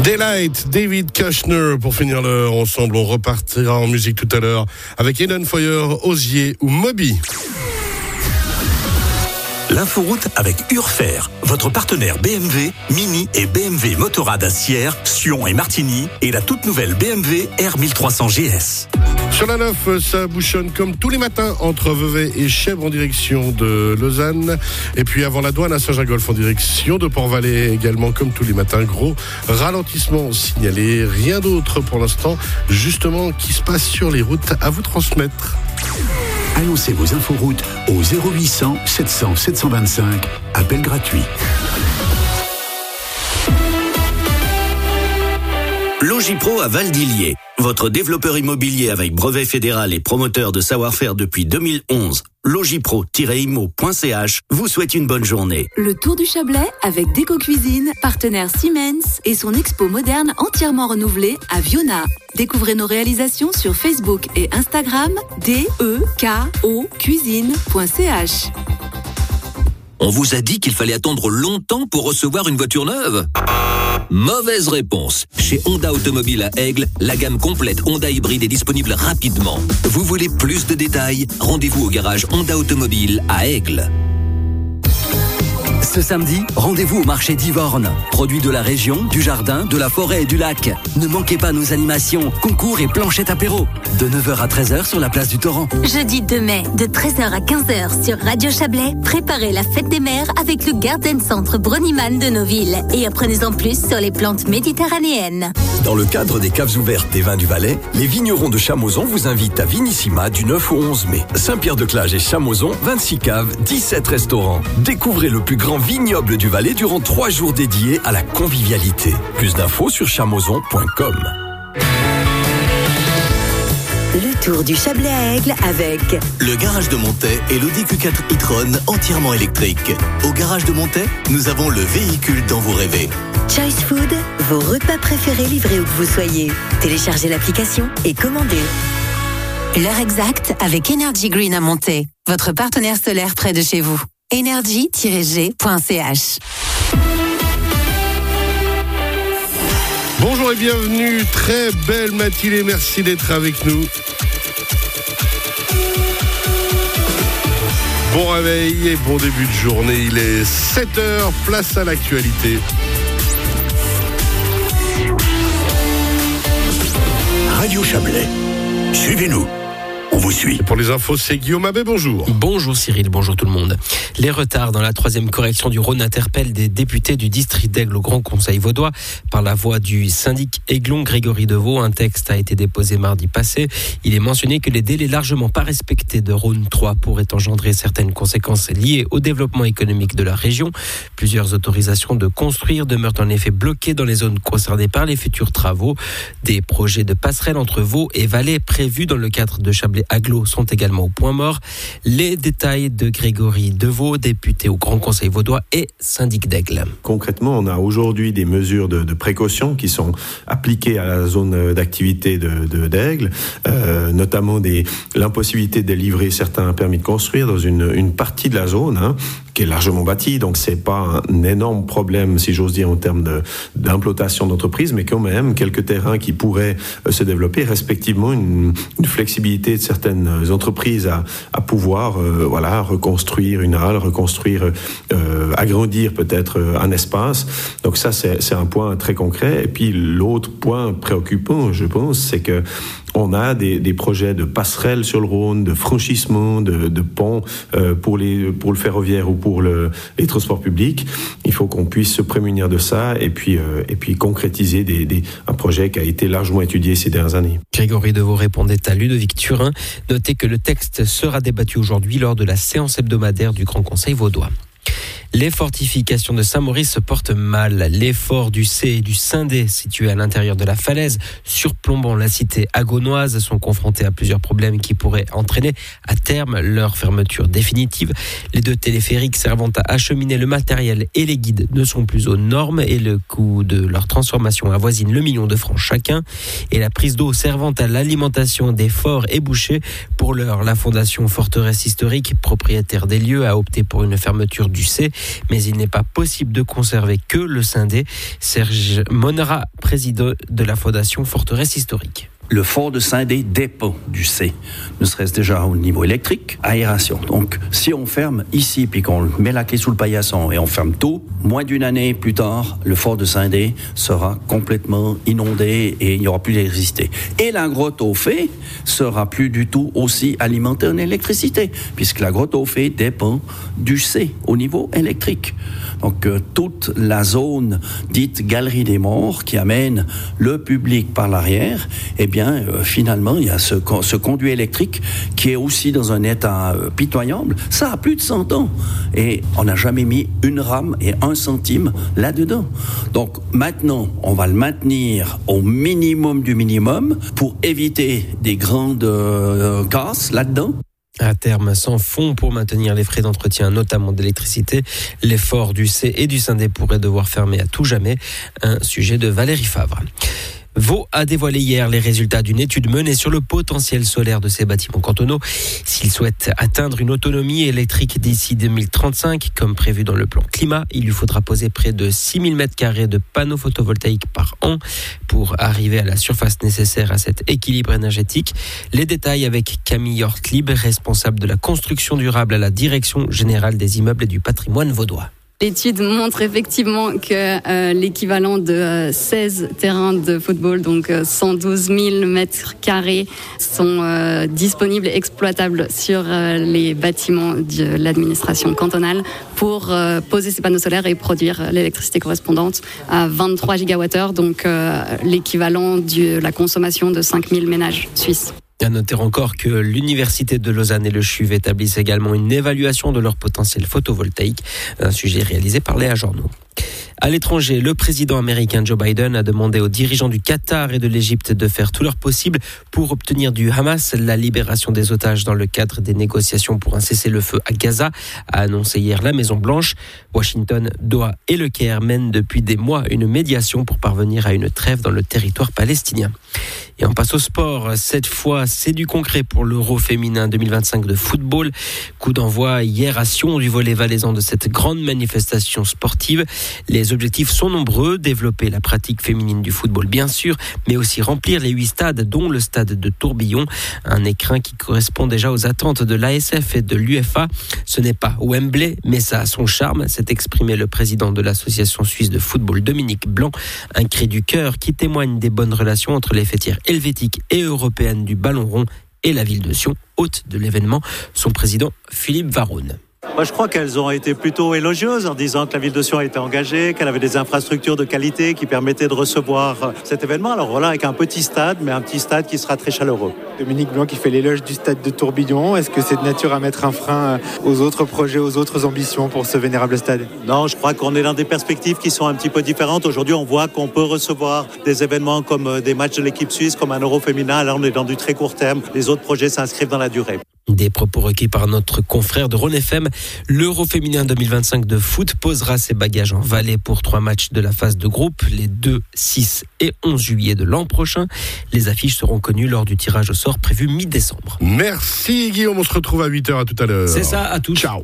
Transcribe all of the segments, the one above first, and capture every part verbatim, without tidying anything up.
Daylight, David Kushner. Pour finir l'heure ensemble, on repartira en musique tout à l'heure avec Eden Foyer, Osier ou Moby. L'inforoute avec Urfer, votre partenaire B M W, Mini et B M W Motorrad à Sierre, Sion et Martigny et la toute nouvelle B M W R mille trois cents G S. Sur la neuf, ça bouchonne comme tous les matins entre Vevey et Chèvres en direction de Lausanne. Et puis avant la douane à Saint-Gingolph en direction de Port-Valais également comme tous les matins. Gros ralentissement signalé. Rien d'autre pour l'instant justement qui se passe sur les routes à vous transmettre. Annoncez vos inforoutes au zéro huit cents sept cents sept cent vingt-cinq. Appel gratuit. Logipro à Val-d'Illier, votre développeur immobilier avec brevet fédéral et promoteur de savoir-faire depuis deux mille onze. logipro tiret immo point c h vous souhaite une bonne journée. Le Tour du Chablais avec Déco Cuisine, partenaire Siemens et son expo moderne entièrement renouvelée à Viona. Découvrez nos réalisations sur Facebook et Instagram D E K O cuisine point c h. On vous a dit qu'il fallait attendre longtemps pour recevoir une voiture neuve ? Mauvaise réponse. Chez Honda Automobile à Aigle, la gamme complète Honda Hybride est disponible rapidement. Vous voulez plus de détails ? Rendez-vous au garage Honda Automobile à Aigle. Ce samedi, rendez-vous au marché d'Ivorne. Produits de la région, du jardin, de la forêt et du lac. Ne manquez pas nos animations, concours et planchettes apéro. De neuf heures à treize heures sur la place du Torrent. Jeudi deux mai, de treize heures à quinze heures sur Radio Chablais, préparez la fête des mers avec le Garden Centre Broniman de Noville. Et apprenez-en plus sur les plantes méditerranéennes. Dans le cadre des caves ouvertes des vins du Valais, les vignerons de Chamoson vous invitent à Vinissima du neuf au onze mai. Saint-Pierre-de-Clage et Chamoson, vingt-six caves, dix-sept restaurants. Découvrez le plus grand vignoble du Valais durant trois jours dédiés à la convivialité. Plus d'infos sur chamoson point com. Le Tour du Chablais à Aigle avec le garage de Montet et l'Audi Q quatre e-tron entièrement électrique. Au garage de Montet, nous avons le véhicule dont vous rêvez. Choice Food, vos repas préférés livrés où que vous soyez. Téléchargez l'application et commandez. L'heure exacte avec Energy Green à Montet, votre partenaire solaire près de chez vous. energy tiret g point c h. Bonjour et bienvenue, très belle matinée, merci d'être avec nous. Bon réveil et bon début de journée, il est sept heures, place à l'actualité. Radio Chablais, suivez-nous. On vous suit. Et pour les infos, c'est Guillaume Abbé, bonjour. Bonjour Cyril, bonjour tout le monde. Les retards dans la troisième correction du Rhône interpellent des députés du district d'Aigle au Grand Conseil vaudois. Par la voix du syndic Aiglon Grégory Deveau, un texte a été déposé mardi passé. Il est mentionné que les délais largement pas respectés de Rhône trois pourraient engendrer certaines conséquences liées au développement économique de la région. Plusieurs autorisations de construire demeurent en effet bloquées dans les zones concernées par les futurs travaux. Des projets de passerelle entre Vaud et Valais prévus dans le cadre de Chablais Agglo sont également au point mort. Les détails de Grégory Deveau, député au Grand Conseil vaudois et syndic d'Aigle. Concrètement, on a aujourd'hui des mesures de, de précaution qui sont appliquées à la zone d'activité de, de, d'Aigle, euh, notamment des, l'impossibilité de livrer certains permis de construire dans une, une partie de la zone, hein, qui est largement bâtie, donc c'est pas un énorme problème, si j'ose dire, en termes de, d'implantation d'entreprise, mais quand même quelques terrains qui pourraient euh, se développer, respectivement une, une flexibilité de certaines entreprises à, à pouvoir euh, voilà, reconstruire une halle, reconstruire, euh, agrandir peut-être euh, un espace. Donc ça, c'est, c'est un point très concret. Et puis l'autre point préoccupant, je pense, c'est que on a des, des projets de passerelles sur le Rhône, de franchissement, de, de ponts euh, pour, les, pour le ferroviaire ou pour le, les transports publics. Il faut qu'on puisse se prémunir de ça et puis, euh, et puis concrétiser des, des, un projet qui a été largement étudié ces dernières années. Grégory Deveau répondait à Ludovic Turin. Notez que le texte sera débattu aujourd'hui lors de la séance hebdomadaire du Grand Conseil vaudois. Les fortifications de Saint-Maurice se portent mal. Les forts du C et du Saint-Dé, situés à l'intérieur de la falaise, surplombant la cité agonoise, sont confrontés à plusieurs problèmes qui pourraient entraîner à terme leur fermeture définitive. Les deux téléphériques servant à acheminer le matériel et les guides ne sont plus aux normes et le coût de leur transformation avoisine le million de francs chacun. Et la prise d'eau servant à l'alimentation des forts est bouchée. Pour l'heure, la fondation Forteresse Historique, propriétaire des lieux, a opté pour une fermeture du C mais il n'est pas possible de conserver que le scindé. Serge Monera, président de la Fondation Forteresse Historique. Le fort de scindé dépend du C, ne serait-ce déjà au niveau électrique, aération. Donc, si on ferme ici, puis qu'on met la clé sous le paillasson et on ferme tout, moins d'une année plus tard, le fort de scindé sera complètement inondé et il n'y aura plus d'électricité. Et la grotte au fait sera plus du tout aussi alimentée en électricité, puisque la grotte au fait dépend du C au niveau électrique. Donc, euh, toute la zone dite galerie des morts qui amène le public par l'arrière, eh bien, Euh, finalement, il y a ce, ce conduit électrique qui est aussi dans un état euh, pitoyable. Ça a plus de cent ans. Et on n'a jamais mis une rame et un centime là-dedans. Donc maintenant, on va le maintenir au minimum du minimum pour éviter des grandes euh, casses là-dedans. À terme, sans fonds pour maintenir les frais d'entretien, notamment d'électricité, les forts du C et du scindé pourraient devoir fermer à tout jamais. Un sujet de Valérie Favre. Vaud a dévoilé hier les résultats d'une étude menée sur le potentiel solaire de ces bâtiments cantonaux. S'ils souhaitent atteindre une autonomie électrique d'ici deux mille trente-cinq, comme prévu dans le plan climat, il lui faudra poser près de six mille mètres carrés de panneaux photovoltaïques par an pour arriver à la surface nécessaire à cet équilibre énergétique. Les détails avec Camille Hortlib, responsable de la construction durable à la Direction générale des immeubles et du patrimoine vaudois. L'étude montre effectivement que euh, l'équivalent de euh, seize terrains de football, donc euh, cent douze mille mètres carrés, sont euh, disponibles et exploitables sur euh, les bâtiments de l'administration cantonale pour euh, poser ces panneaux solaires et produire l'électricité correspondante à vingt-trois gigawattheures, donc euh, l'équivalent de la consommation de cinq mille ménages suisses. À noter encore que l'Université de Lausanne et le C H U V établissent également une évaluation de leur potentiel photovoltaïque, un sujet réalisé par Léa Journeau. À l'étranger, le président américain Joe Biden a demandé aux dirigeants du Qatar et de l'Égypte de faire tout leur possible pour obtenir du Hamas la libération des otages dans le cadre des négociations pour un cessez-le-feu à Gaza, a annoncé hier la Maison-Blanche. Washington, Doha et le Caire mènent depuis des mois une médiation pour parvenir à une trêve dans le territoire palestinien. Et on passe au sport. Cette fois, c'est du concret pour l'Euro féminin deux mille vingt-cinq de football. Coup d'envoi hier à Sion du volley valaisan de cette grande manifestation sportive. Les objectifs sont nombreux. Développer la pratique féminine du football, bien sûr, mais aussi remplir les huit stades, dont le stade de Tourbillon. Un écrin qui correspond déjà aux attentes de l'A S F et de l'U F A. Ce n'est pas Wembley, mais ça a son charme, s'est exprimé le président de l'association suisse de football, Dominique Blanc. Un cri du cœur qui témoigne des bonnes relations entre les fêtières helvétiques et européennes du ballon rond et la ville de Sion, hôte de l'événement. Son président, Philippe Varoun. Moi, je crois qu'elles ont été plutôt élogieuses en disant que la ville de Sion était engagée, qu'elle avait des infrastructures de qualité qui permettaient de recevoir cet événement. Alors voilà, avec un petit stade, mais un petit stade qui sera très chaleureux. Dominique Blanc qui fait l'éloge du stade de Tourbillon. Est-ce que c'est de nature à mettre un frein aux autres projets, aux autres ambitions pour ce vénérable stade ? Non, je crois qu'on est dans des perspectives qui sont un petit peu différentes. Aujourd'hui, on voit qu'on peut recevoir des événements comme des matchs de l'équipe suisse, comme un Euro féminin. Là, on est dans du très court terme. Les autres projets s'inscrivent dans la durée. Des propos recueillis par notre confrère de Rhône F M. L'Euro féminin deux mille vingt-cinq de foot posera ses bagages en Valais pour trois matchs de la phase de groupe, les deux, six et onze juillet de l'an prochain. Les affiches seront connues lors du tirage au sort prévu mi-décembre. Merci Guillaume, on se retrouve à huit heures, à tout à l'heure. C'est ça, à tout. Ciao.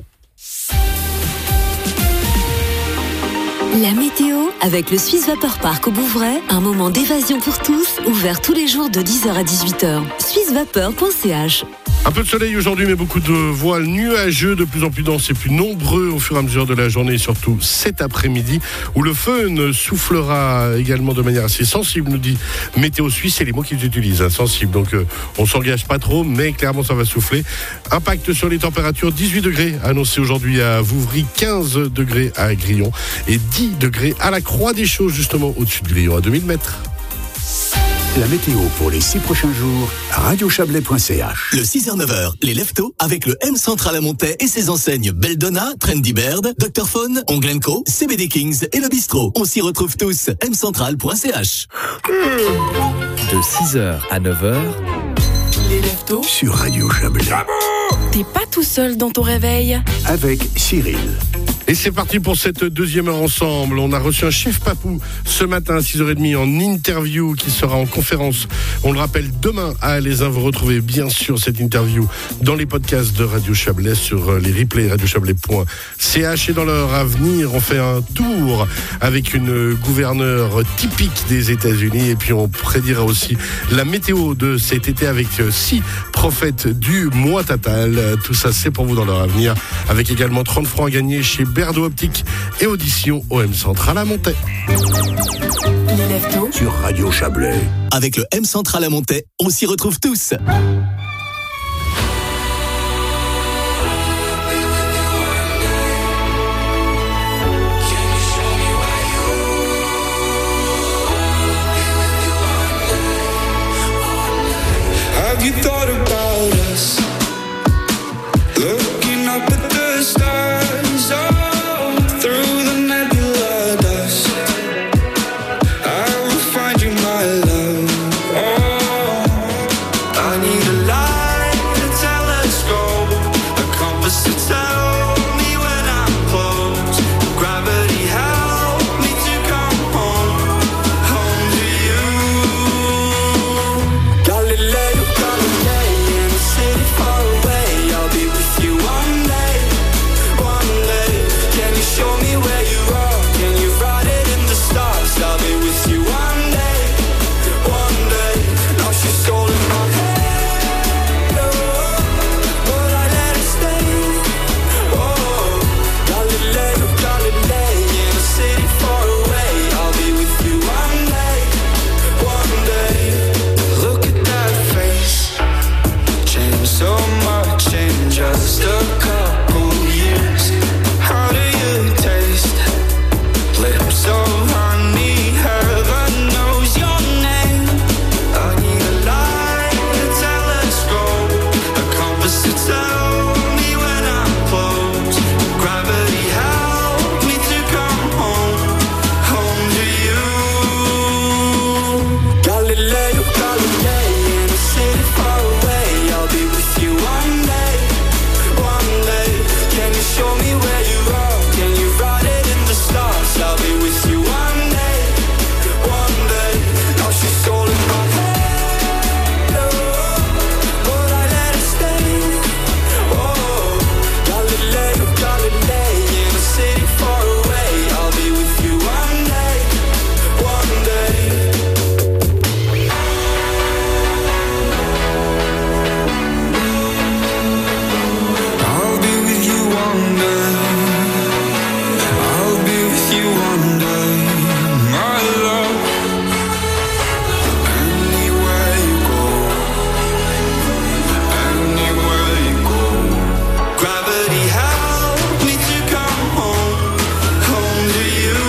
La météo avec le Swiss Vapeur Park au Bouvray, un moment d'évasion pour tous, ouvert tous les jours de dix heures à dix-huit heures. swiss vapeur point c h. Un peu de soleil aujourd'hui, mais beaucoup de voiles nuageux, de plus en plus denses et plus nombreux au fur et à mesure de la journée, et surtout cet après-midi, où le feu soufflera également de manière assez sensible, nous dit Météo Suisse. C'est les mots qu'ils utilisent, hein, sensible. Donc euh, on ne s'engage pas trop, mais clairement ça va souffler. Impact sur les températures, dix-huit degrés annoncés aujourd'hui à Vouvry, quinze degrés à Grillon et dix degrés à la Croix des Chaux, justement au-dessus de Grillon, à deux mille mètres. La météo pour les six prochains jours, radio chablais point c h. Le six heures neuf heures, les leftos avec le M Central à Montaix et ses enseignes Beldonna, Trendy Bird, docteur Phone, Onglenco, C B D Kings et le bistrot. On s'y retrouve tous. m central point c h. De six heures à neuf heures, les leftos sur Radio Chablais. T'es pas tout seul dans ton réveil. Avec Cyril. Et c'est parti pour cette deuxième heure ensemble. On a reçu un chef papou ce matin à six heures trente en interview qui sera en conférence. On le rappelle, demain à Alaisin. Vous retrouvez bien sûr cette interview dans les podcasts de Radio Chablais sur les replays radio chablais point c h. Et dans l'heure à venir, on fait un tour avec une gouverneure typique des États-Unis. Et puis on prédira aussi la météo de cet été avec six prophètes du mois Tatal. Tout ça, c'est pour vous dans l'heure à venir. Avec également trente francs à gagner chez Berdo Optique et audition au M Central à Montaix. Les leftos sur Radio Chablais. Avec le M Central à Montaix, on s'y retrouve tous. Have you thought about us? Looking up at the stars, oh, through the nebula dust, I will find you, my love. Oh, I need a light, a telescope, a compass to tell me when I'm close. Gravity help me to come home, home to you. Galileo, Galilei, in a city far away, I'll be with you one day, one day. Can you show me where you are? Can you write it in the stars? I'll be with you one day, one day. Now she's calling my head, oh, but I let her stay. Oh, Galileo, Galilei, in a city far away, I'll be with you one day, one day. Look at that face, changed so much in just a couple years. How do you taste? Lips so honey, heaven knows your name. I need a light, a telescope, a compass to tell me when I'm close. Gravity help me to come home, home to you. Galileo, Galilei, in a city far away, I'll be with you one day, one day. Can you show me where you are? Can you write it in the stars? I'll be with you one day, one day. Now she's calling my head, oh, but I let her stay. Oh, Galileo, Galilei, in a city far away, I'll be with you one day, one day. I'll be with you one day. I'll be with you one day, my love. Anywhere you go, anywhere you go. Gravity help me to come home, home to you.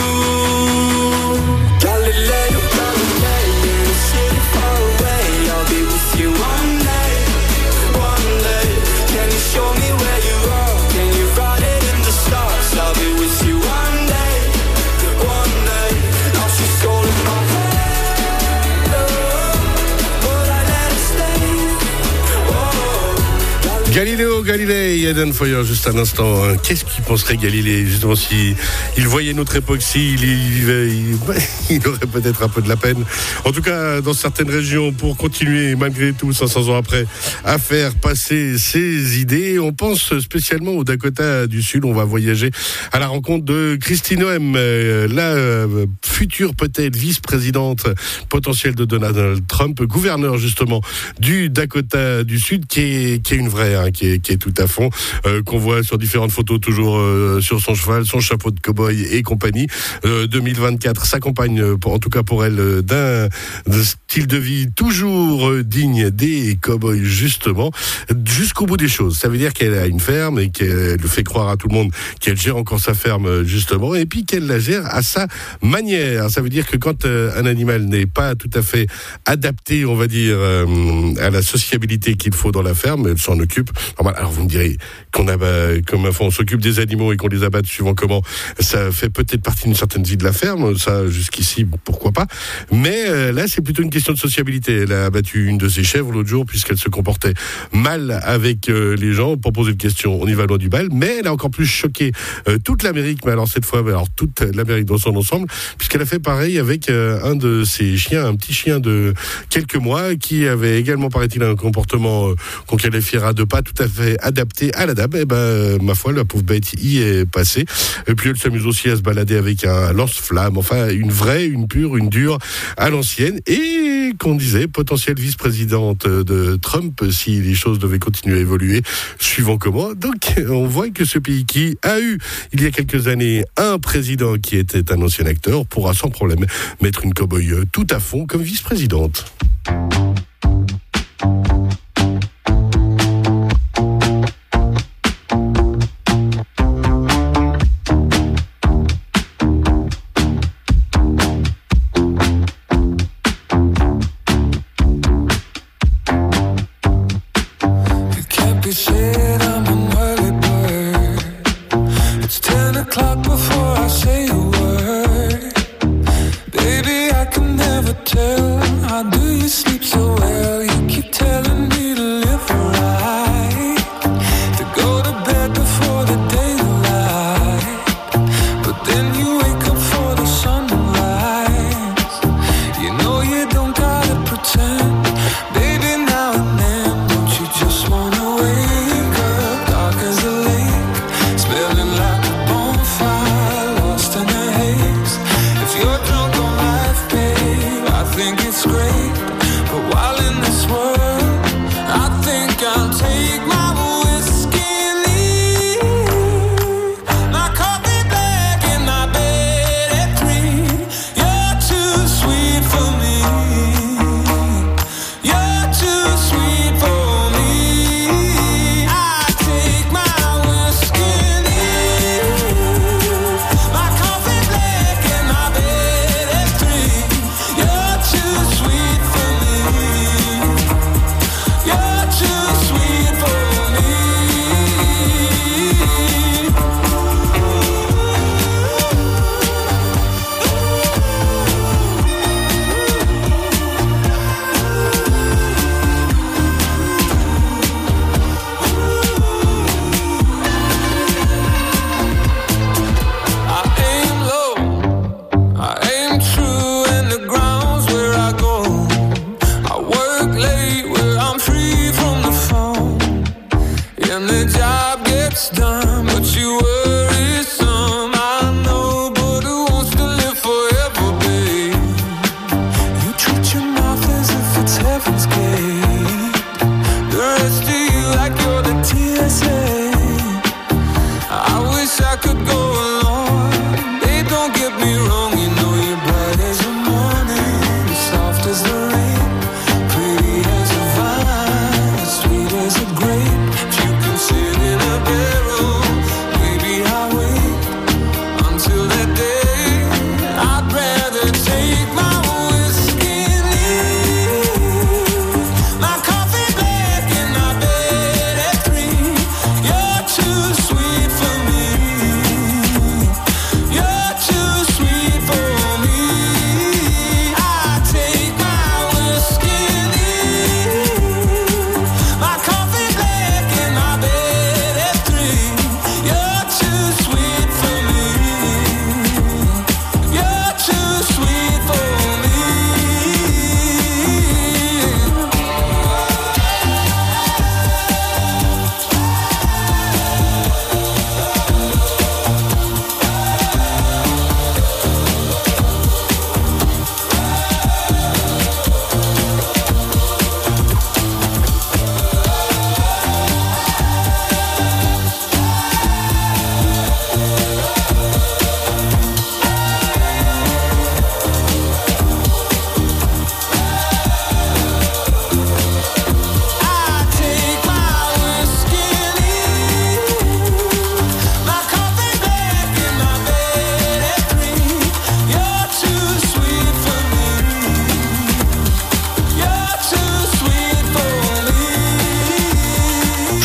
Galileo, Galilei, in a city far away, I'll be with you one day, one day. Can you show me where you are? Can you write it in the stars? I'll be with you one day, one day. Now she's calling my head, oh, but I let her stay. Oh, Galiléo Galilei, Eden Foyer, juste un instant. Hein. Qu'est-ce qu'il penserait Galilée, justement, si il voyait notre époque, s'il y vivait, il, il aurait peut-être un peu de la peine. En tout cas, dans certaines régions, pour continuer, malgré tout, cinq cents ans après, à faire passer ses idées. On pense spécialement au Dakota du Sud. On va voyager à la rencontre de Kristi Noem, euh, la euh, future peut-être vice-présidente potentielle de Donald Trump, gouverneur justement du Dakota du Sud, qui est, qui est une vraie, hein, qui, est, qui est tout à fond, euh, qu'on voit sur différentes photos, toujours euh, sur son cheval, son chapeau de cow-boy et compagnie. Euh, deux mille vingt-quatre s'accompagne, pour, en tout cas pour elle, d'un, d'un style de vie toujours digne des cow-boys, justement, jusqu'au bout des choses. Ça veut dire qu'elle a une ferme et qu'elle fait croire à tout le monde qu'elle gère encore sa ferme, justement, et puis qu'elle la gère à sa manière. Ça veut dire que quand euh, un animal n'est pas tout à fait adapté, on va dire, euh, à la sociabilité qu'il faut dans la ferme, elle s'en occupe. Normal. Alors vous me direz qu'on a, bah, comme on s'occupe des animaux et qu'on les abatte suivant comment, ça fait peut-être partie d'une certaine vie de la ferme. Ça, jusqu'ici, pourquoi pas. Mais euh, là, c'est plutôt une question de sociabilité. Elle a abattu une de ses chèvres l'autre jour puisqu'elle se comportait mal avec euh, les gens pour poser une question. On y va loin du bal, mais elle a encore plus choqué euh, toute l'Amérique, mais alors cette fois, alors toute l'Amérique dans son ensemble, puisqu'elle a fait pareil avec euh, un de ses chiens, un petit chien de quelques mois qui avait également, paraît-il, un comportement euh, qu'on qualifiera de pas tout à fait adapté à la dame. Et ben, euh, ma foi, la pauvre bête y est passée. Et puis elle s'amuse aussi à se balader avec un lance-flamme, enfin une vraie, une pure, une dure à l'ancienne, et qu'on disait potentielle vice-présidente de Trump si les choses devaient continuer à évoluer suivant comment. Donc on voit que ce pays qui a eu il y a quelques années un président qui était un ancien acteur pourra sans problème mettre une cow-boy tout à fond comme vice-présidente.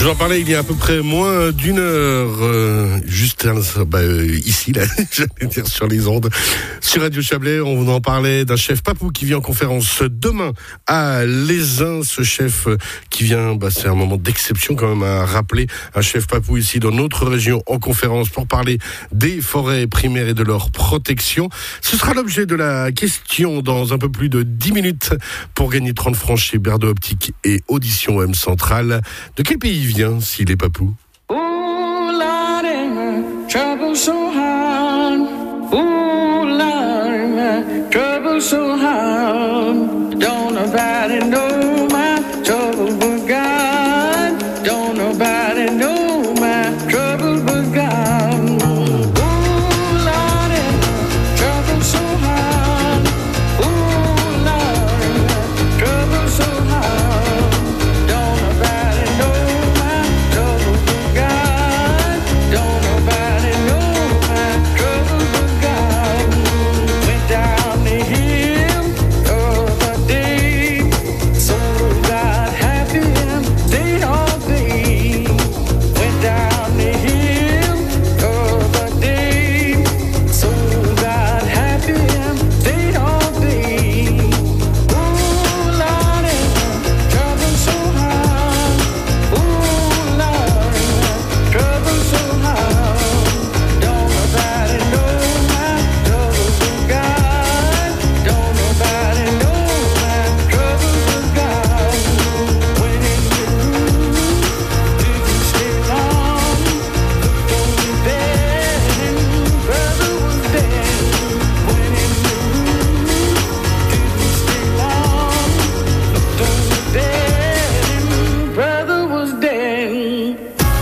vous en parlais il y a à peu près moins d'une heure, euh, juste bah, euh, ici, là, j'allais dire sur les ondes, sur Radio Chablais. On en parlait d'un chef papou qui vient en conférence demain à Lézin. Ce chef qui vient, bah, c'est un moment d'exception quand même à rappeler. Un chef papou ici dans notre région en conférence pour parler des forêts primaires et de leur protection. Ce sera l'objet de la question dans un peu plus de dix minutes pour gagner trente francs chez Berdo Optique et Audition M Centrale. De quel pays il vient, s'il est papou? Ooh, Lord, trouble so hard. Ooh, Lord, trouble so hard. Don't nobody know my trouble but God. Don't nobody know my trouble but God. Ooh, Lord, trouble so hard. Ooh, Lord, trouble so hard. Don't nobody know my trouble but God. Don't nobody know my trouble but God. Went down the hill the other day, so God happy and stayed all day. Went down the hill the other day, so God happy and stayed all day. Ooh, Lordy, trouble so hard. Ooh, Lordy, trouble so hard. Don't nobody know my trouble but God. Don't nobody know my trouble but God. When it grew, didn't stay long. Looked on me dead, and brother was dead. When it grew, didn't stay long. Looked on me dead, and brother was dead.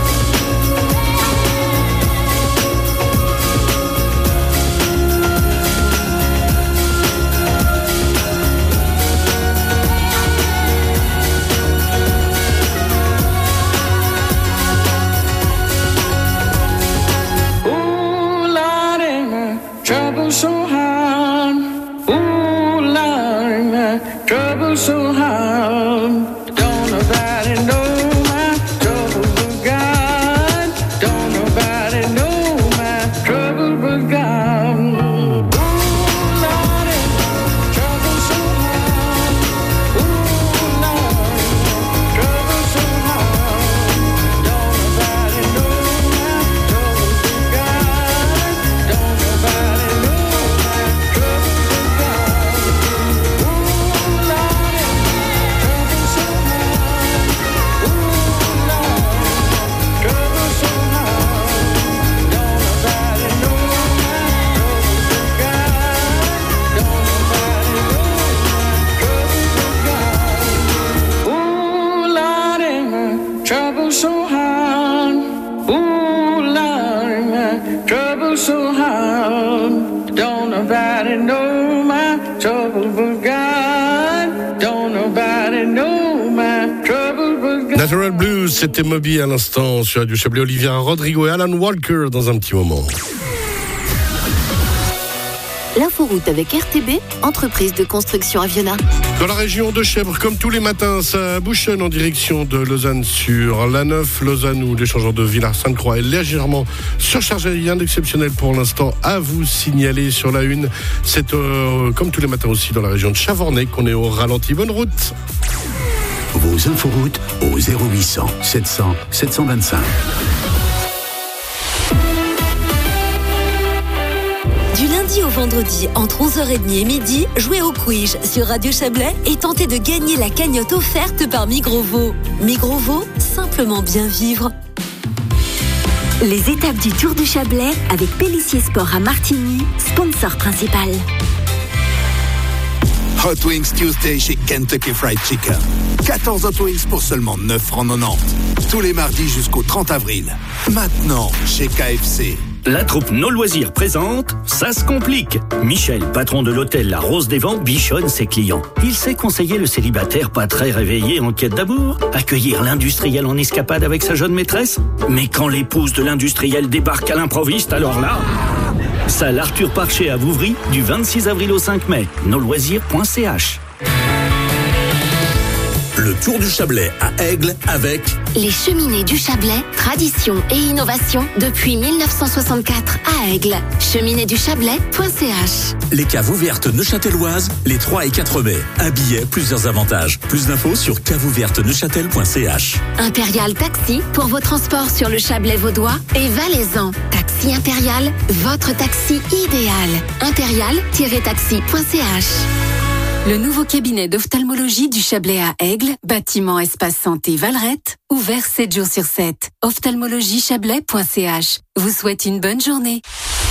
Ooh, Lordy, my trouble so hard. Ooh, Lordy, my trouble so hard. Don't nobody know my trouble but God. Don't nobody know my trouble but God. Ooh, Lordy, trouble so hard. Ooh, Lordy, trouble so hard. Don't nobody know my trouble but God. Don't nobody know my trouble but God. Ooh, Lordy, trouble so hard. Ooh, Lordy, trouble so hard. Don't nobody know my trouble but God. Don't nobody know my trouble but God. Ooh, Lordy, my trouble so hard. Ooh, Lordy, my trouble so hard. Don't nobody know my trouble but God. Don't nobody know my trouble but God. Natural Blues, c'était Moby à l'instant sur Radio Chablais. Olivia Rodrigo et Alan Walker dans un petit moment. L'inforoute avec R T B, entreprise de construction Aviona. Dans la région de Chèvres, comme tous les matins, ça bouchonne en direction de Lausanne sur l'A neuf. Lausanne où l'échangeur de Villars-Sainte-Croix est légèrement surchargé. Rien d'exceptionnel pour l'instant à vous signaler sur la une. C'est euh, comme tous les matins aussi dans la région de Chavornay qu'on est au ralenti. Bonne route. Vos inforoutes au zéro huit cent sept cents sept cent vingt-cinq. Du lundi au vendredi, entre onze heures trente et midi, jouez au quiz sur Radio Chablais et tentez de gagner la cagnotte offerte par Migrovo. Migrovo, simplement bien vivre. Les étapes du Tour du Chablais avec Pélissier Sport à Martigny, sponsor principal. Hot Wings Tuesday chez Kentucky Fried Chicken. quatorze Hot Wings pour seulement neuf francs quatre-vingt-dix. Tous les mardis jusqu'au trente avril. Maintenant, chez K F C. La troupe Nos Loisirs présente Ça se complique. Michel, patron de l'hôtel La Rose des Vents, bichonne ses clients. Il sait conseiller le célibataire pas très réveillé en quête d'amour, accueillir l'industriel en escapade avec sa jeune maîtresse. Mais quand l'épouse de l'industriel débarque à l'improviste, alors là... Salle Arthur Parcher à Vouvry, du vingt-six avril au cinq mai. nos loisirs point c h. Le Tour du Chablais à Aigle avec Les Cheminées du Chablais, tradition et innovation depuis mille neuf cent soixante-quatre à Aigle. cheminée du chablais point c h. Les caves ouvertes neuchâteloises, les trois et quatre mai. Un billet, plusieurs avantages. Plus d'infos sur cave ouverte neuchâtel point c h. Impérial Taxi pour vos transports sur le Chablais vaudois et valaisan. Taxi Impérial, votre taxi idéal. impérial tiret taxi point c h. Le nouveau cabinet d'ophtalmologie du Chablais à Aigle, bâtiment Espace Santé Valrette, ouvert sept jours sur sept. ophtalmologie chablais point c h vous souhaite une bonne journée.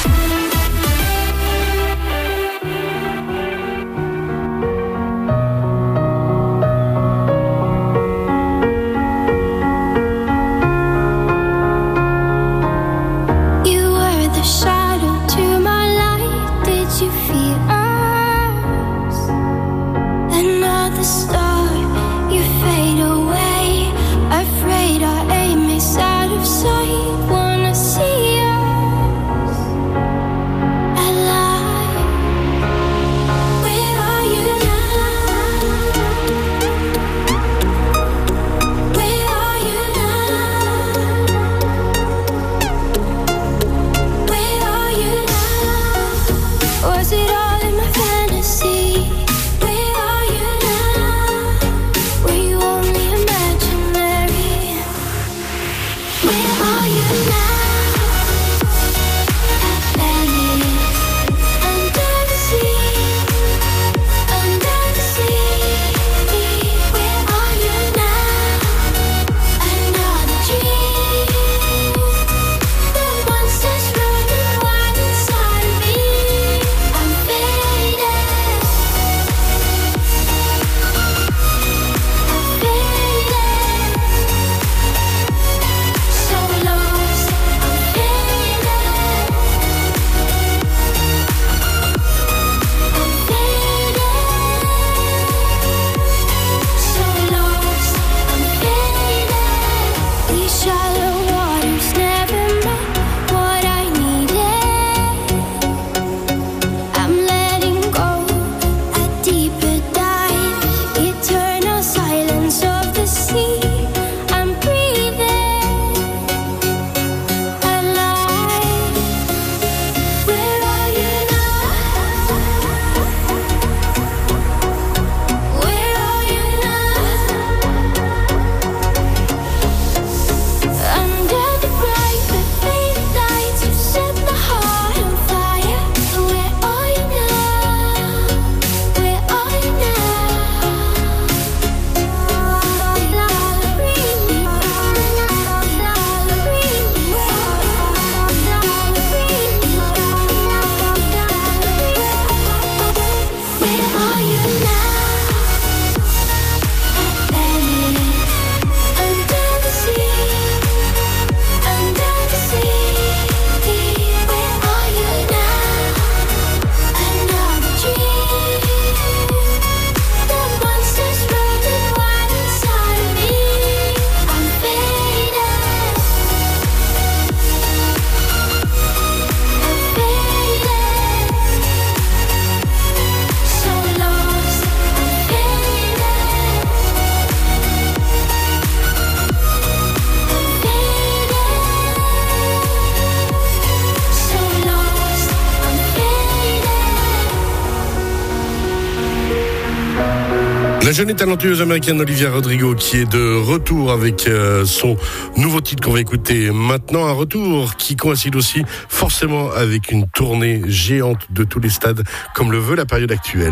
La jeune et talentueuse américaine Olivia Rodrigo qui est de retour avec euh, son nouveau titre qu'on va écouter maintenant. Un retour qui coïncide aussi forcément avec une tournée géante de tous les stades comme le veut la période actuelle.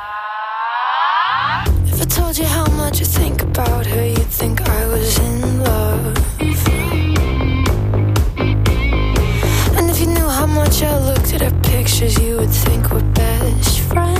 If I told you how much I think about her, you'd think I was in love. And if you knew how much I looked at her pictures, you would think we're best friends.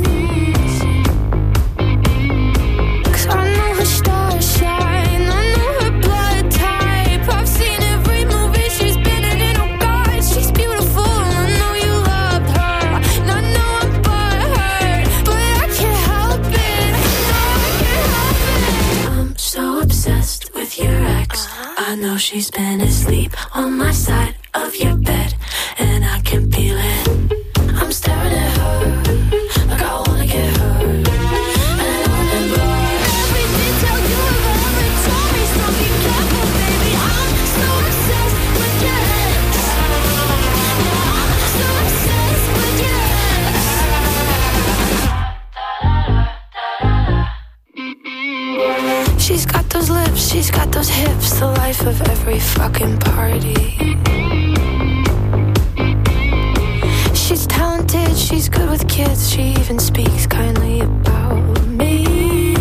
I know she's been asleep on my side of your bed, and I can feel it. I'm staring at her like I wanna get her, and I don't remember every detail you ever told me. Something she's got those hips, the life of every fucking party. She's talented, she's good with kids, she even speaks kindly about me.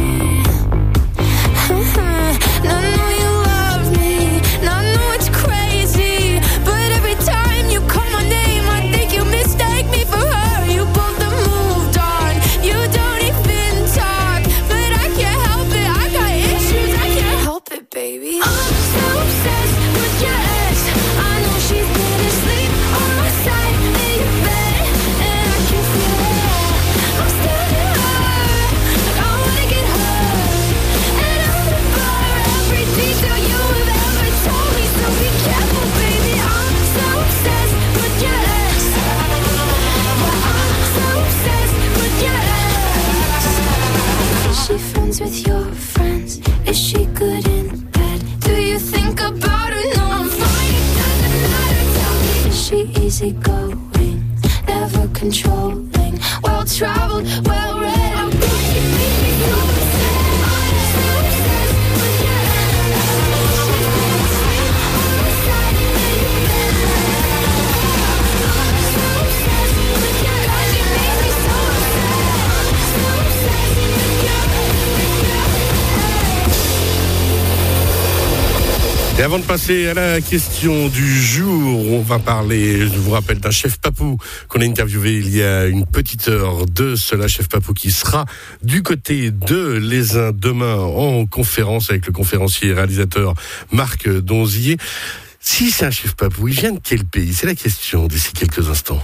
And I know you love me, and I know it's crazy, but every time you call my name, I think you mistake me for her. You both have moved on, you don't even talk, but I can't help it, I got issues, I can't help it, baby. I'm so obsessed with your ex, I know she's been asleep on my side in your bed, and I can feel it. I'm standing hard, like I wanna get hurt, and I remember every detail you have ever told me, so be careful, baby. I'm so obsessed with your ex, yeah, I'm so obsessed with your ex. Is she friends with your friends? Is she good in bed? Do you think about her? No, I'm fine, it doesn't matter, tell me. Is she easygoing, never controlling, well-traveled, well-read? How could you make me so upset? I'm so obsessed with your ex. She's been asleep on my side in your bed. I'm so obsessed with your ex. You make me so upset. I'm so obsessed with your Et avant de passer à la question du jour, on va parler, je vous rappelle, d'un chef papou qu'on a interviewé il y a une petite heure de cela, chef papou qui sera du côté de l'Aisin demain en conférence avec le conférencier et réalisateur Marc Donzier. Si c'est un chef papou, il vient de quel pays? C'est la question d'ici quelques instants.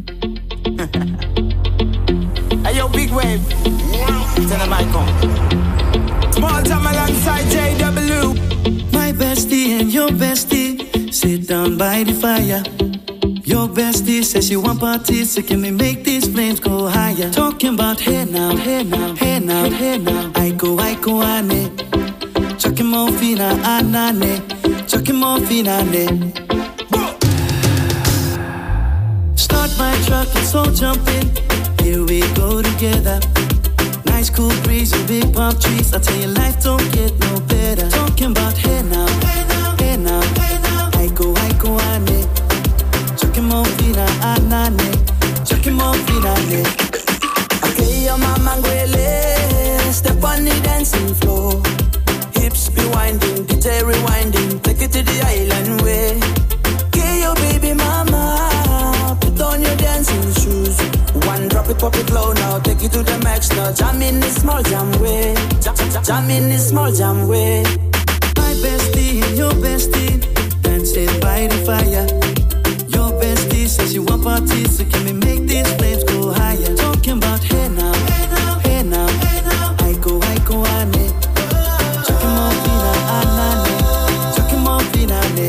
Hey yo, big wave. Tell the mic on. Small time alongside J W. My bestie and your bestie sit down by the fire. Your bestie says she want parties, so can we make these flames go higher? Talking about hey now, hey now, hey now, hey now. I go, I go, ane. Chucking more fina, anane. Chucking more fina, ne. Start my truck and so jump in. Here we go together. Nice cool breeze and big palm trees. I tell you, life don't get no better. Talking about hey now, hey now, hey now, hey now. I go, I go, ane. Chucking more fina, anane. Chucking more fina, ne. Okay, your mama ngwele. Step on the dancing floor. Hips be winding, D J rewinding. Take it to the island way. Okay, your baby mama. Put on your dancing shoes. One drop it, pop it low now. Take it to the max now. Jam in this small jam way. Jam, jam, jam in this small jam way. My bestie and your bestie dancing by the fire. Your bestie says you want parties, so can we make these flames go higher? Talking about hey now, hey now, hey now, hey now. I go, I go, ane. Chucking more fina, anane. Chucking more fina, ne.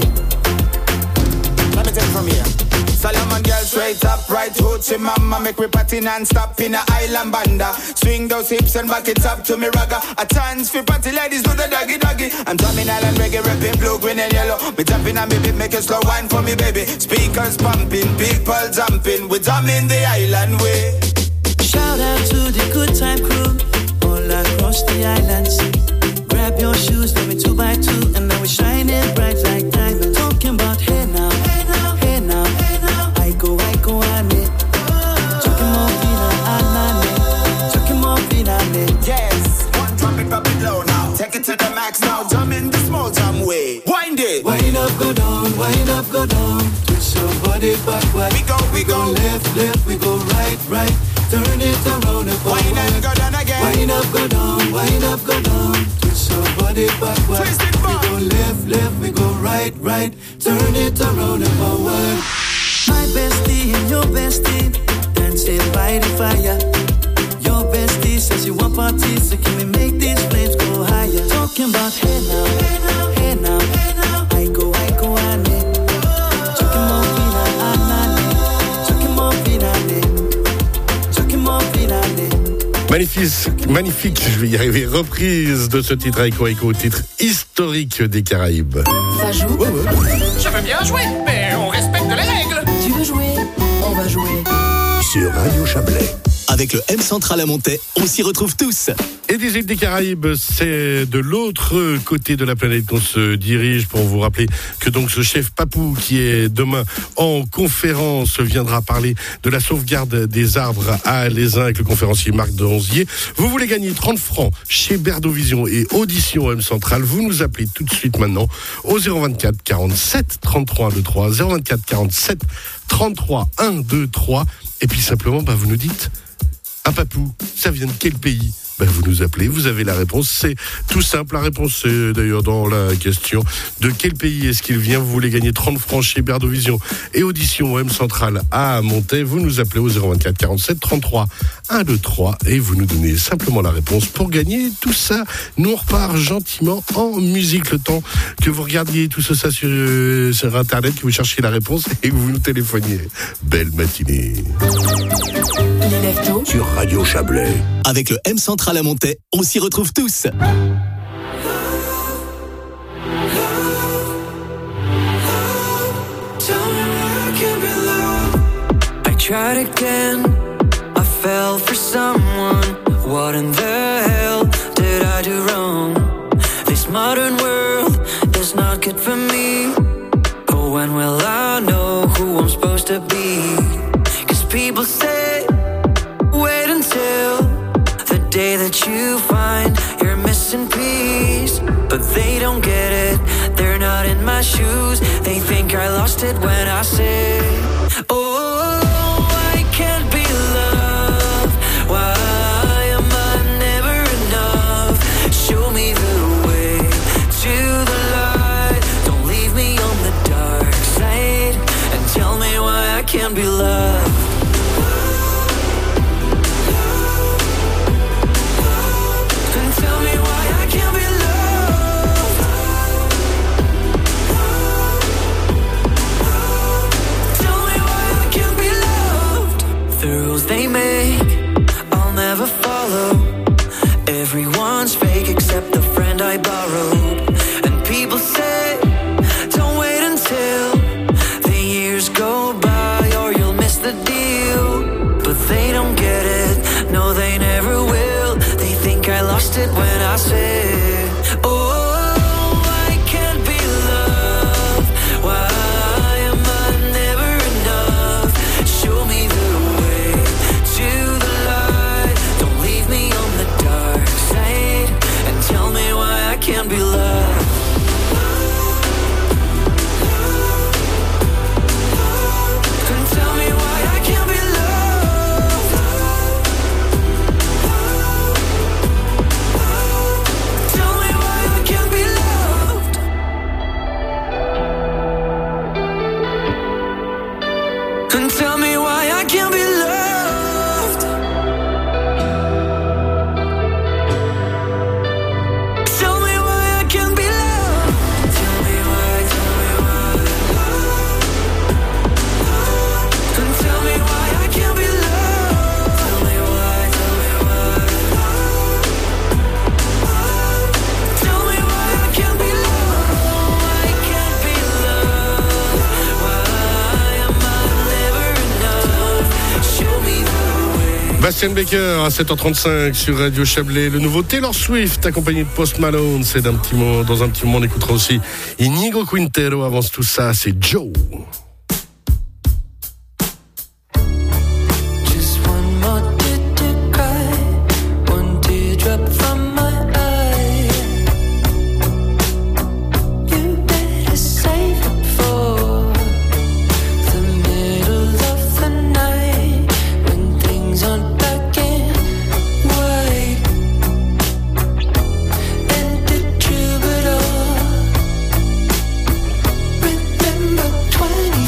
Let me take it from here. Solomon girl straight up, right hoochie mama. Make me party non-stop in a island banda. Swing those hips and back it up to me ragga. A chance for party ladies do the doggy doggy. I'm drumming island reggae, rapping blue, green and yellow. Me jumping and baby, make a slow wine for me baby. Speakers pumping, people jumping. We drumming the island way. Shout out to the good time crew all across the islands. Grab your shoes, let me two by two, and now we're shining bright like diamonds. Talking about hey now, hey now, hey now, hey now. I go, I go, ane. Chucking more fina, anane. Chucking more fina, ne. Yes, one drop it, pop it low now. Take it to the max now. Jump in the small jam way. Wind it. Wind up, go down, wind up, go down. Twist your body backward. We go, we, we go. go left, left, we go right, right. Turn it around and forward. Wind up, go down again. Wind up, go down, wind up, go down. Twist your body backward. Twist it back. We go left, left, we go right, right. Turn it around and forward. My bestie and your bestie dancing by the fire. Your bestie says you want parties, so can we make these flames go higher? Talking about hey now, hey now, hey now, hey now. I go, I go, ane. Chucking more fina, anane. Chucking more fina, ne. Chucking more fina, ne. Magnifique, magnifique, je vais y arriver, reprise de ce titre Aiko Aiko, titre historique des Caraïbes. Ça joue? Ouais, ouais. Je veux bien jouer, mais on respecte les règles. Tu veux jouer? On va jouer. Sur Radio Chablais. Avec le M Central à Montaix, on s'y retrouve tous. Et des îles des Caraïbes, c'est de l'autre côté de la planète qu'on se dirige, pour vous rappeler que donc ce chef papou qui est demain en conférence viendra parler de la sauvegarde des arbres à l'Aisin avec le conférencier Marc Donzier. Vous voulez gagner trente francs chez Berdovision et Audition M Central, vous nous appelez tout de suite maintenant au zéro vingt-quatre quarante-sept trente-trois vingt-trois, zéro vingt-quatre quarante-sept trente-trois vingt-trois, et puis simplement bah, vous nous dites un papou, ça vient de quel pays? Ben, vous nous appelez, vous avez la réponse, c'est tout simple. La réponse c'est d'ailleurs dans la question. De quel pays est-ce qu'il vient? Vous voulez gagner trente francs chez Berdovision et Audition M Central à Montaix. Vous nous appelez au zéro vingt-quatre quarante-sept trente-trois vingt-trois et vous nous donnez simplement la réponse pour gagner tout ça. Nous on repart gentiment en musique, le temps que vous regardiez tout ça sur, euh, sur internet, que vous cherchiez la réponse et que vous nous téléphoniez. Belle matinée. Les Leftos sur Radio Chablais. Avec le M Central à Montaix, on s'y retrouve tous. I tried again, I fell for someone. What in the hell did I do wrong? This modern world is not good for me. But when will I know who I'm supposed to be? 'Cause people say, wait until the day that you find your missing piece. But they don't get it, they're not in my shoes. They think I lost it when I say, oh, I can't be loved. Why am I never enough? Show me the way to the light. Don't leave me on the dark side. And tell me why I can't be loved. They make, I'll never follow. Everyone's fake except the friend I borrowed. And people say, don't wait until the years go by or you'll miss the deal. But they don't get it, no they never will. They think I lost it when I said, oh, I can't be loved. Why am I never enough? Show me the to the light, don't leave me on the dark side, and tell me why I can't be loved. And tell me why I can't be loved. Tell me why I can't be loved. And tell me why I can't be loved. Bastien Baker à sept heures trente-cinq sur Radio Chablais. Le nouveau Taylor Swift accompagné de Post Malone. C'est d'un petit mot, dans un petit moment on écoutera aussi Inigo Quintero. Avance tout ça, c'est Joe. twenty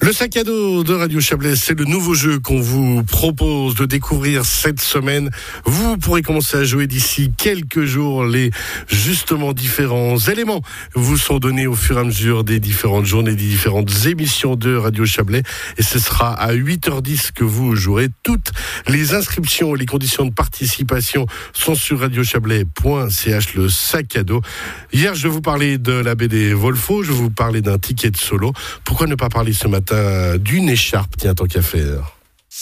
Le sac à dos de Radio Chablais, c'est le nouveau jeu qu'on vous propose de découvrir cette semaine. Vous pourrez commencer à jouer d'ici quelques jours. Les justement différents éléments vous sont donnés au fur et à mesure des différentes journées, des différentes émissions de Radio Chablais. Et ce sera à huit heures dix que vous jouerez. Toutes les inscriptions et les conditions de participation sont sur radiochablais point c h, le sac à dos. Hier, je vous parlais de la B D Wolfo, je vous parlais d'un ticket de solo. Pourquoi ne pas parler ce matin d'une écharpe, tiens, tant qu'à faire.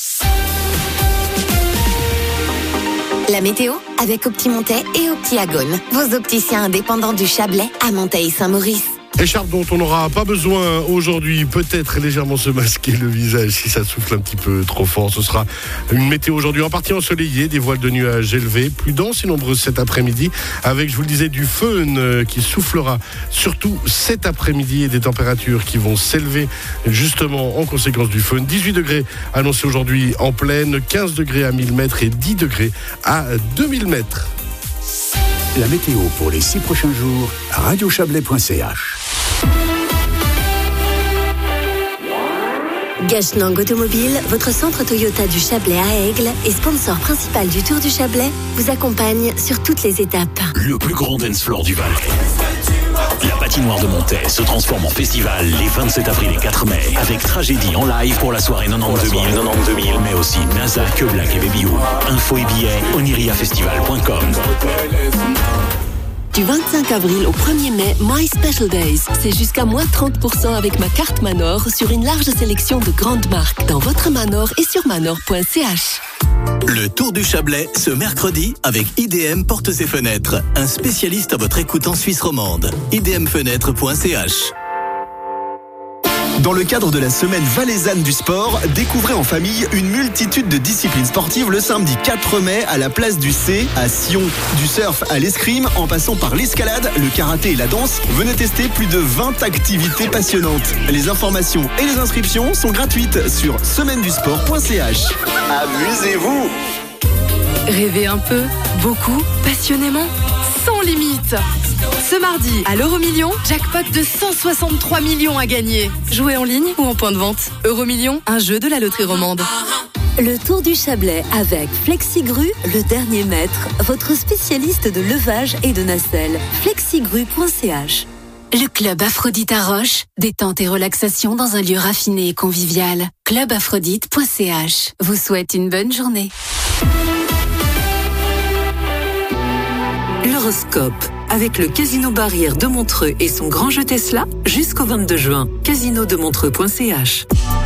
La météo avec Optimontais et Optiagone, vos opticiens indépendants du Chablais à Monteil Saint-Maurice. Écharpe dont on n'aura pas besoin aujourd'hui, peut-être légèrement se masquer le visage si ça souffle un petit peu trop fort. Ce sera une météo aujourd'hui en partie ensoleillée, des voiles de nuages élevés, plus denses et nombreuses cet après-midi, avec, je vous le disais, du fön qui soufflera surtout cet après-midi et des températures qui vont s'élever justement en conséquence du fön. dix-huit degrés annoncés aujourd'hui en plaine, quinze degrés à mille mètres et dix degrés à deux mille mètres. La météo pour les six prochains jours, radiochablais point c h. Gachenang Automobile, votre centre Toyota du Chablais à Aigle et sponsor principal du Tour du Chablais, vous accompagne sur toutes les étapes. Le plus grand dance floor du Valais. La patinoire de Montet se transforme en festival les vingt-sept avril et quatre mai avec Tragédie en live pour la soirée quatre-vingt-douze mille, quatre-vingt-douze mille, mais aussi NASA, Que Black et Baby Who. Info et billets oniriafestival point com. Du vingt-cinq avril au premier mai, My Special Days. C'est jusqu'à moins trente pour cent avec ma carte Manor sur une large sélection de grandes marques dans votre Manor et sur manor point c h. Le Tour du Chablais ce mercredi avec I D M Portes et Fenêtres, un spécialiste à votre écoute en Suisse romande. i d m fenêtres point c h. Dans le cadre de la semaine valaisanne du sport, découvrez en famille une multitude de disciplines sportives le samedi quatre mai à la place du C à Sion. Du surf à l'escrime, en passant par l'escalade, le karaté et la danse, venez tester plus de vingt activités passionnantes. Les informations et les inscriptions sont gratuites sur semaine du sport point c h. Amusez-vous! Rêvez un peu, beaucoup, passionnément, sans limite. Ce mardi, à l'Euromillion, jackpot de cent soixante-trois millions à gagner. Jouez en ligne ou en point de vente. Euromillion, un jeu de la loterie romande. Le Tour du Chablais avec Flexigru, le dernier maître, votre spécialiste de levage et de nacelle. flexigru point c h. Le club Aphrodite à Roche, détente et relaxation dans un lieu raffiné et convivial. club aphrodite point c h vous souhaite une bonne journée. L'horoscope, avec le Casino Barrière de Montreux et son grand jeu Tesla, jusqu'au vingt-deux juin. casino de montreux point c h.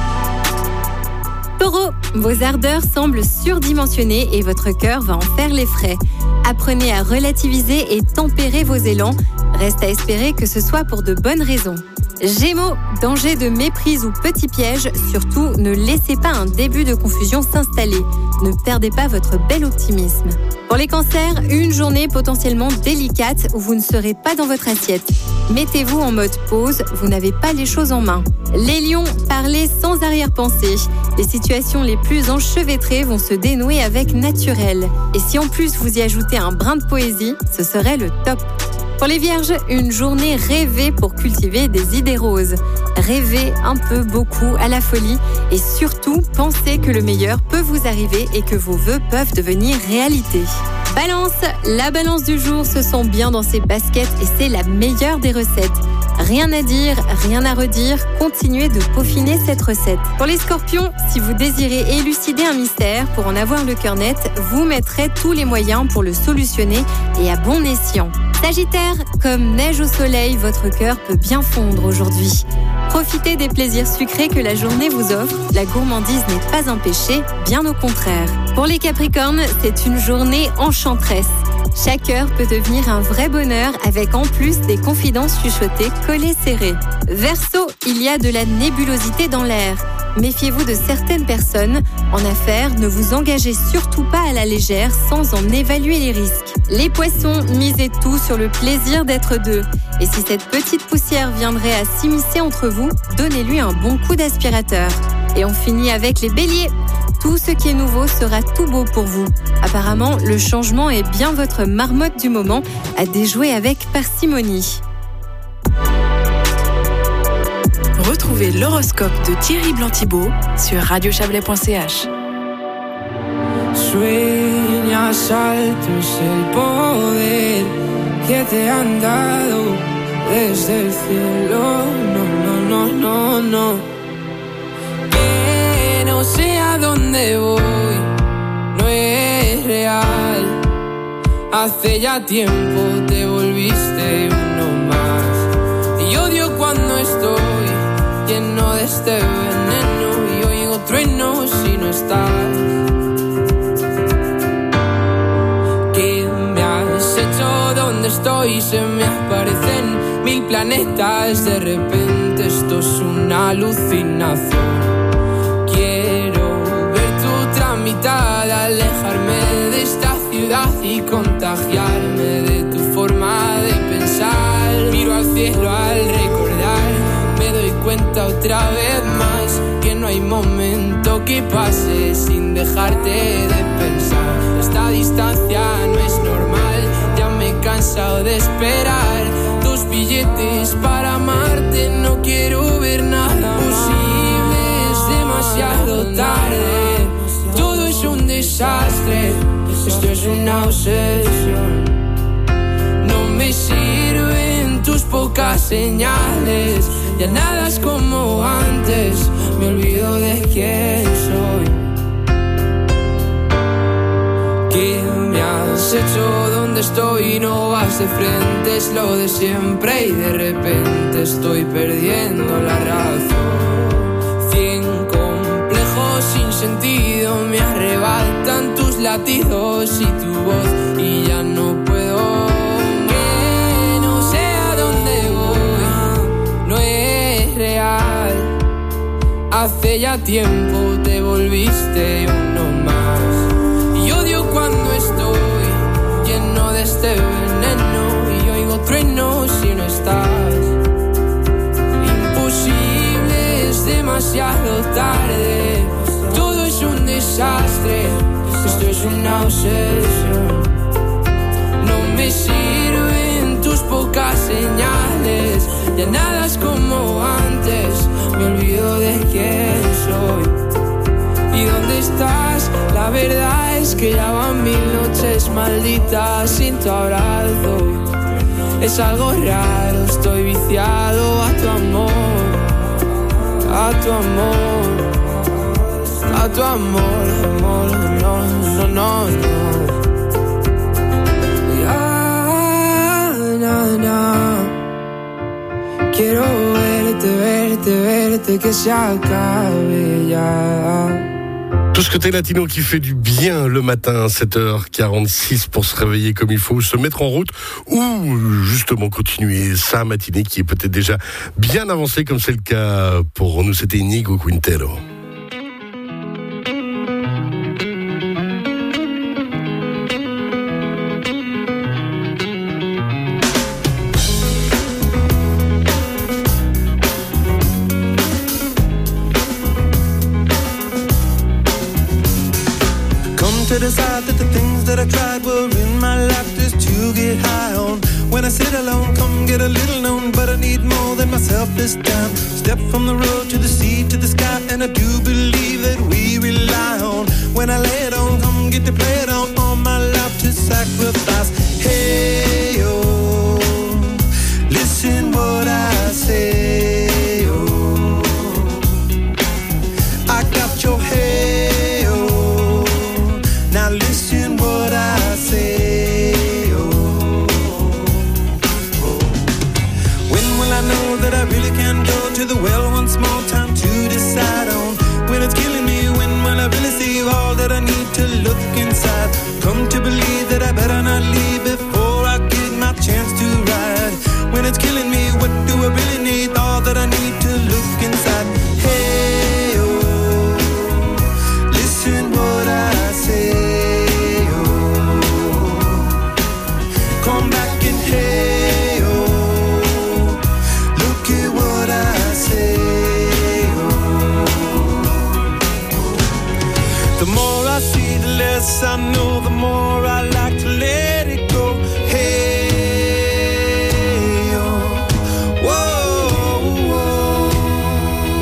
Taureau, vos ardeurs semblent surdimensionnées et votre cœur va en faire les frais. Apprenez à relativiser et tempérer vos élans. Reste à espérer que ce soit pour de bonnes raisons. Gémeaux, danger de méprise ou petit piège, surtout ne laissez pas un début de confusion s'installer. Ne perdez pas votre bel optimisme. Pour les cancers, une journée potentiellement délicate où vous ne serez pas dans votre assiette. Mettez-vous en mode pause, vous n'avez pas les choses en main. Les lions, parlez sans arrière-pensée. Les situations les plus enchevêtrées vont se dénouer avec naturel. Et si en plus vous y ajoutez un brin de poésie, ce serait le top. Pour les vierges, une journée rêvée pour cultiver des idées roses. Rêvez un peu, beaucoup, à la folie et surtout pensez que le meilleur peut vous arriver et que vos vœux peuvent devenir réalité. Balance, la balance du jour se sent bien dans ses baskets et c'est la meilleure des recettes. Rien à dire, rien à redire, continuez de peaufiner cette recette. Pour les scorpions, si vous désirez élucider un mystère pour en avoir le cœur net, vous mettrez tous les moyens pour le solutionner et à bon escient. Sagittaire, comme neige au soleil, votre cœur peut bien fondre aujourd'hui. Profitez des plaisirs sucrés que la journée vous offre. La gourmandise n'est pas un péché, bien au contraire. Pour les Capricornes, c'est une journée enchanteresse. Chaque heure peut devenir un vrai bonheur avec en plus des confidences chuchotées collées serrées. Verseau, il y a de la nébulosité dans l'air. Méfiez-vous de certaines personnes. En affaires, ne vous engagez surtout pas à la légère sans en évaluer les risques. Les poissons, misez tout sur le plaisir d'être deux. Et si cette petite poussière viendrait à s'immiscer entre vous, donnez-lui un bon coup d'aspirateur. Et on finit avec les béliers. Tout ce qui est nouveau sera tout beau pour vous. Apparemment, le changement est bien votre marmotte du moment à déjouer avec parcimonie. Retrouvez Retrouvez l'horoscope de Thierry Blanc-Thibault sur radio chablais point c h. Sueñas altos el poder que te han dado desde el cielo. No, no, no, no, no. Que no sé a dónde voy, no es real. Hace ya tiempo te volviste uno más. Y odio cuando estoy lleno de este veneno y oigo truenos si no estás. Donde estoy se me aparecen mil planetas. De repente esto es una alucinación. Quiero ver tu tramitada, alejarme de esta ciudad y contagiarme de tu forma de pensar. Miro al cielo al recordar, me doy cuenta otra vez más que no hay momento que pase sin dejarte de pensar. Esta distancia no es normal, ya me he cansado de esperar tus billetes para amarte. No quiero ver nada posible, es demasiado tarde. Todo es un desastre, esto es una obsesión. No me sirven tus pocas señales, ya nada es como antes, me olvido de quién soy. ¿Qué me has hecho? ¿Dónde estoy? No vas de frente, es lo de siempre y de repente estoy perdiendo la razón. Cien complejos sin sentido me arrebatan tus latidos y tu voz y ya no puedo. Que no sé a dónde voy, no es real. Hace ya tiempo te volviste uno más. Odio cuando estoy lleno de este veneno y oigo truenos si no estás. Imposible, es demasiado tarde. Todo es un desastre, esto es una obsesión. No me sirven tus pocas señales, ya nada es como antes, me olvido de quién soy. ¿Y dónde estás? La verdad es que ya van mil noches malditas sin tu abrazo. Es algo raro, estoy viciado a tu amor, a tu amor, a tu amor, amor, no, no, no, no. Ya, na, na. Quiero verte, verte, verte, que se acabe ya. Tout ce côté latino qui fait du bien le matin, sept heures quarante-six pour se réveiller comme il faut, se mettre en route ou justement continuer sa matinée qui est peut-être déjà bien avancée comme c'est le cas pour nous. C'était Inigo Quintero. To decide that the things that I tried were in my life just to get high on. When I sit alone, come get a little known, but I need more than myself this time. Step from the road to the sea to the sky, and I do believe that we rely on. When I lay it on, come get to play it on, all my life to sacrifice. Hey, oh, listen what I say, oh, I got your hey. Now listen what I say, oh, oh. When will I know that I really can go to the well one small time to decide on? When it's killing me, when will I really see all that I need to look inside? Come to believe that I better not leave before I get my chance to ride. When it's killing me, what do I really need? All that I need to look inside. Hey, oh, listen what I say. I know the more I like to let it go. Hey, oh, whoa, whoa.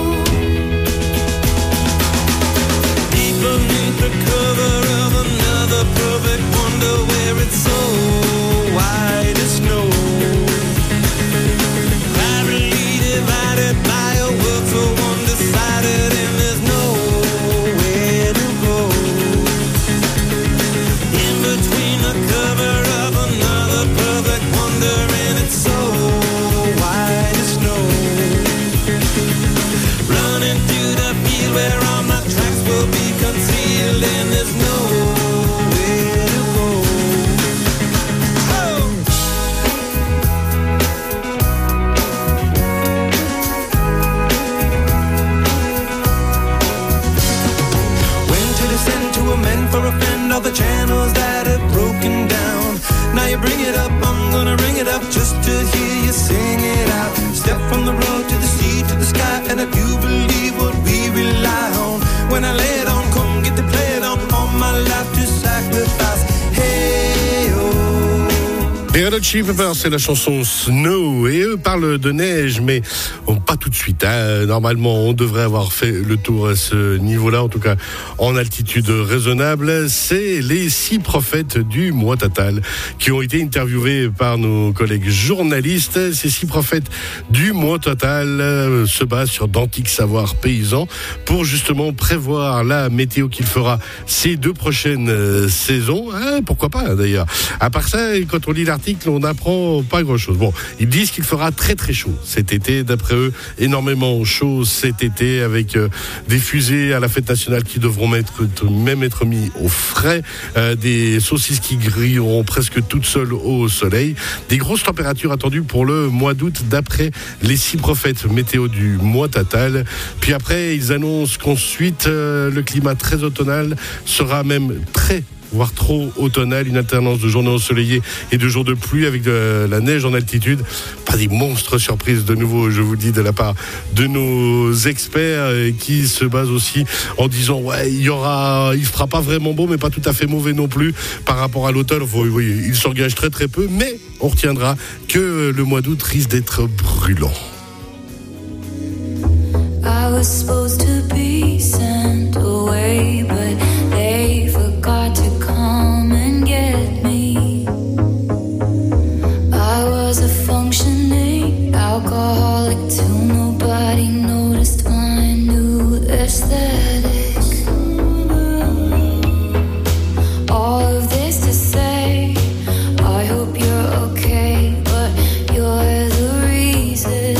when I lay it on, come get to play it on, all my life to sacrifice. Hey, oh. Les Red Hot Chili Peppers, c'est la chanson Snow, et eux parlent de neige, mais bon, pas tout de suite. Hein. Normalement, on devrait avoir fait le tour à ce niveau-là, en tout cas en altitude raisonnable. C'est les six prophètes du mois Tatal qui ont été interviewés par nos collègues journalistes. Ces six prophètes du mois Tatal euh, se basent sur d'antiques savoirs paysans pour justement prévoir la météo qu'il fera ces deux prochaines euh, saisons. Hein, pourquoi pas d'ailleurs. À part ça, quand on lit l'article, on n'apprend pas grand-chose. Bon, ils disent qu'il fera très très chaud cet été, d'après eux, énormément chaud cet été, avec euh, des fusées à la fête nationale qui devront mettre, même être mis au frais, euh, des saucisses qui grilleront presque toutes seules au soleil, des grosses températures attendues pour le mois d'août, d'après les six prophètes météo du mois Tatal. Puis après, ils annoncent qu'ensuite, euh, le climat très automnal sera même très voire trop automnal, une alternance de journées ensoleillées et de jours de pluie avec de la neige en altitude. Pas des monstres surprises de nouveau, je vous dis, de la part de nos experts qui se basent aussi en disant ouais, il y aura, il fera pas vraiment beau, mais pas tout à fait mauvais non plus par rapport à l'automne. Vous voyez, il s'engage très très peu, mais on retiendra que le mois d'août risque d'être brûlant. I was supposed to be sent away, but they forgot to come and get me. I was a functioning alcoholic till nobody noticed my new aesthetic. All of this to say, I hope you're okay, but you're the reason.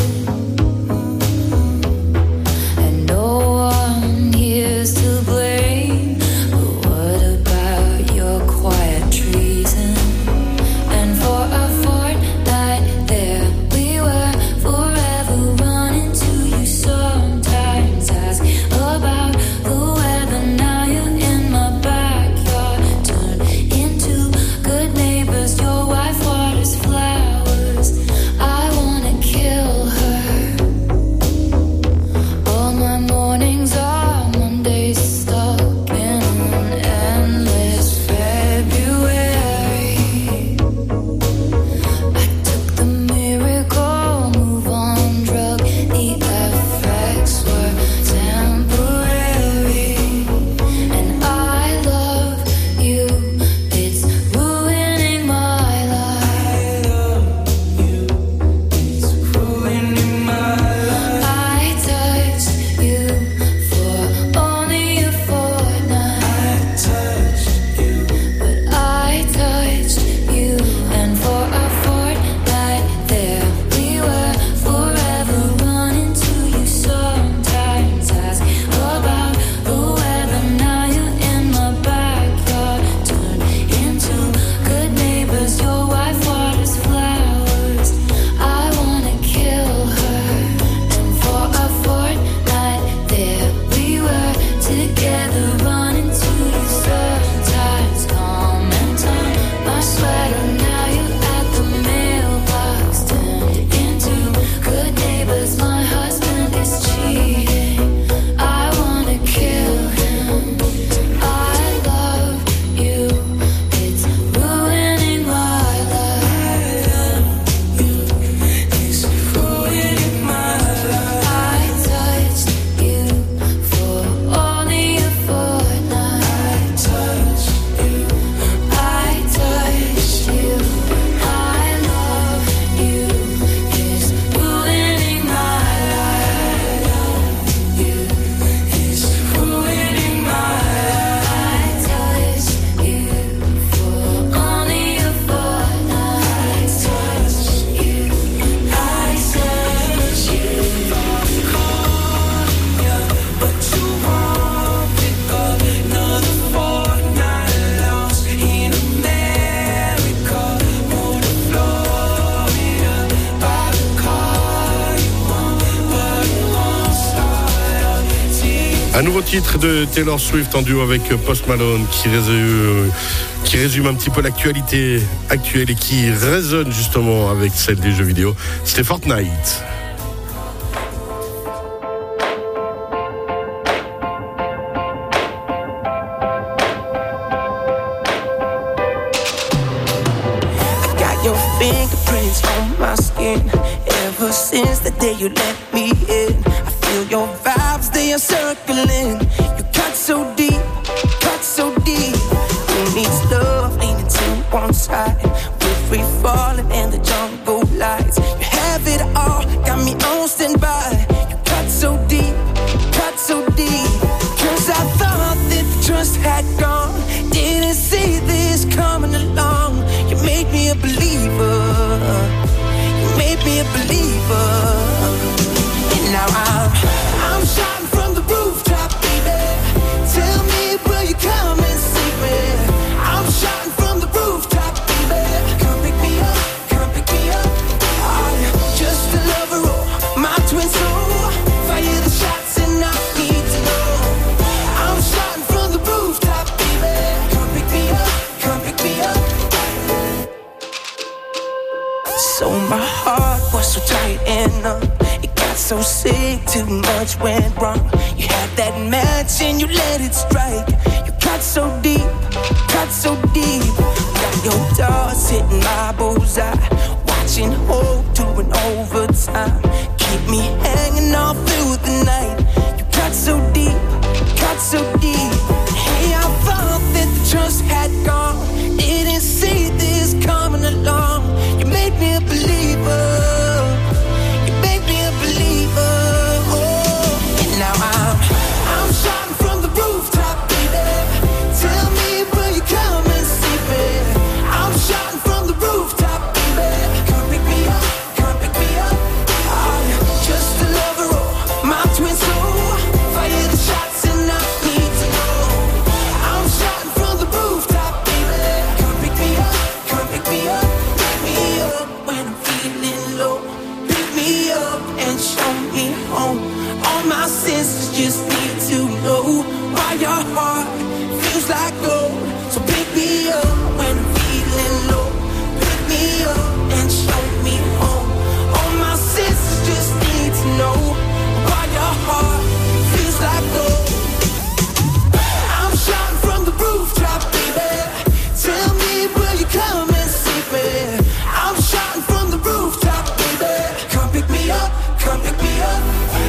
Un nouveau titre de Taylor Swift en duo avec Post Malone qui résume, qui résume un petit peu l'actualité actuelle et qui résonne justement avec celle des jeux vidéo. C'était Fortnite. since the day you let me in. I feel your vibes, they are circling. You cut so deep, cut so deep. Who needs love leaning to one side? We're free falling in the jungle lights. You have it all, got me on standby. You cut so deep, cut so deep. Cause I thought that the trust had gone. Didn't see this coming along. You made me a believer. You made me a believer. And now I'm, I'm shouting from the rooftop, baby. Tell me, will you come and see me? I'm shouting from the rooftop, baby. Come pick me up, come pick me up. I'm just a lover, oh, my twin soul. Fire the shots and I need to know. I'm shouting from the rooftop, baby. Come pick me up, come pick me up. So my heart was so tight and numb. It got so sick, too much went wrong. You had that match and you let it strike. You cut so deep, cut so deep. Got your doors hitting my bullseye. Watching hope doing overtime. Keep me hanging all through the night. You cut so deep, cut so deep. Hey, I thought that the trust had gone. Didn't see this coming along. You made me a believer. You made me a believer. Oh, and now I'm, I'm shouting from the rooftop, baby. Tell me, will you come and see me? I'm shouting from the rooftop, baby. Come pick me up, come pick me up. I'm just a lover, oh, my twin soul. Fire the shots and I need to know. I'm shouting from the rooftop, baby. Come pick me up, come pick me up. Pick me up when I'm feeling low. Pick me up and show me home. All my senses just need to know why your heart feels like